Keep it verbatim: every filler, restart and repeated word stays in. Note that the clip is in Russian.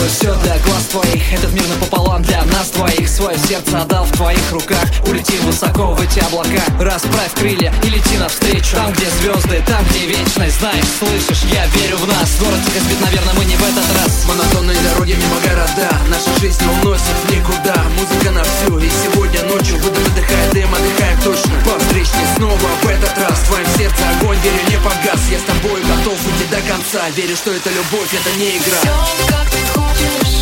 сделаю все для глаз твоих. Этот мир напополам для нас двоих. Свое сердце отдал в твоих руках. Улетим высоко в эти облака. Расправь крылья и лети навстречу. Там, где звезды, там, где вечность. Знаешь, слышишь, я верю в нас. Город тихо спит, наверное, мы не в этот раз. Монотонной дороги мимо города. Наша жизнь не уносит в никуда. Музыка на всю, и сегодня ночью буду выдыхать дым, отдыхаем точно. По встречке снова в этот раз. В твоем сердце огонь, верю, не погас. Я с тобой готов идти до конца. Верю, что это любовь, это не игра. Все, как ты хочешь.